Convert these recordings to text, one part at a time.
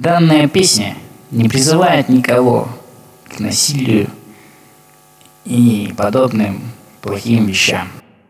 Данная песня не призывает никого к насилию и подобным плохим вещам.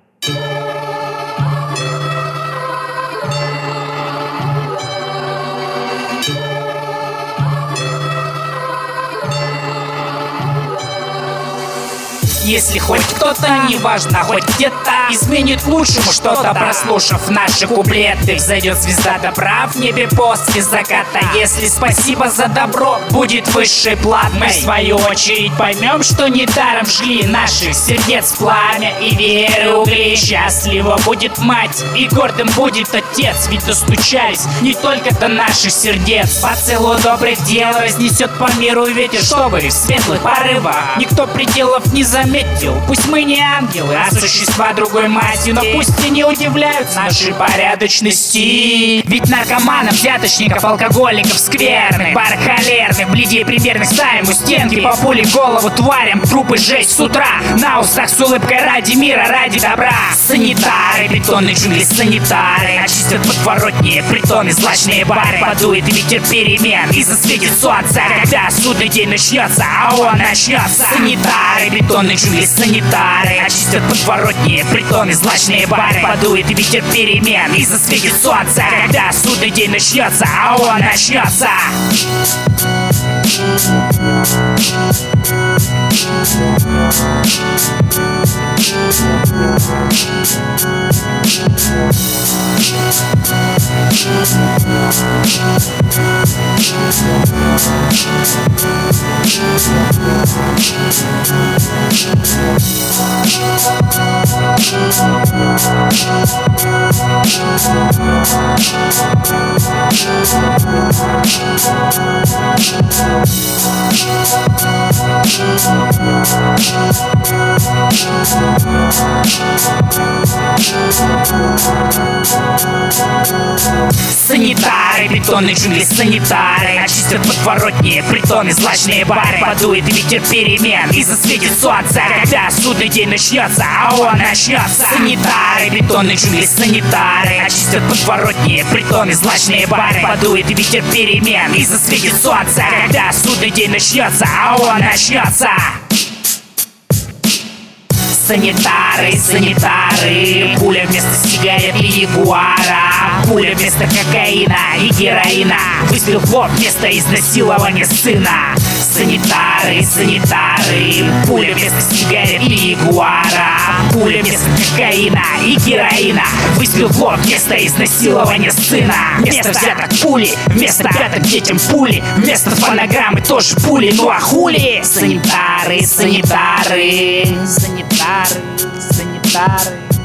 Если хоть кто-то, неважно, хоть где-то изменит к лучшему что-то, прослушав наши куплеты, взойдет звезда добра в небе после заката. Если спасибо за добро будет высшей платой, мы в свою очередь поймем, что недаром жгли наших сердец пламя и веры угли. Счастлива будет мать и гордым будет отец, ведь достучались не только до наших сердец. По целу добрых дел разнесет по миру ветер, чтобы в светлых порывах никто пределов не заметил. Пусть мы не ангелы, а существа другой масти, но пусть и не удивляются нашей порядочности. Ведь наркоманов, взяточников, алкоголиков скверных, бар холерных, бледей примерных ставим у стенки, по пуле в голову тварям, трупы жесть с утра, на устах с улыбкой ради мира, ради добра. Санитары, бетонные джунгли, санитары очистят подворотни, притоны, злачные бары. Подует ветер перемен и засветит солнце, когда судный день начнется, а он начнется. Санитары, бетонные джунгли, санитары очистят подворотни, притоны, злачные бары. Подует ветер перемен и засветит солнце, когда судный день начнется, а он начнется. Санитары, бетонные джунгли, санитары очистят подворотни, притоны, злачные бары. Подует ветер перемен и засветит солнце, когда судный день начнется, а он начнется. Санитары, бетонные джунгли, санитары очистят подворотни, притоны, злачные бары. Подует ветер перемен и засветит солнце, когда судный день начнется, а он начнется. Санитары, санитары, пуля вместо сигарет и ягуара, пуля вместо кокаина и героина, выстрел в лоб вместо изнасилования сына. Санитары, санитары, пуля вместо сигарет и ягуара, пуля вместо кокаина и героина, выстрел в лоб вместо изнасилования сына. Вместо взяток пули, вместо пяток детям пули, вместо фонограммы тоже пули, ну а хули? Санитары, санитары, санитары, санитары.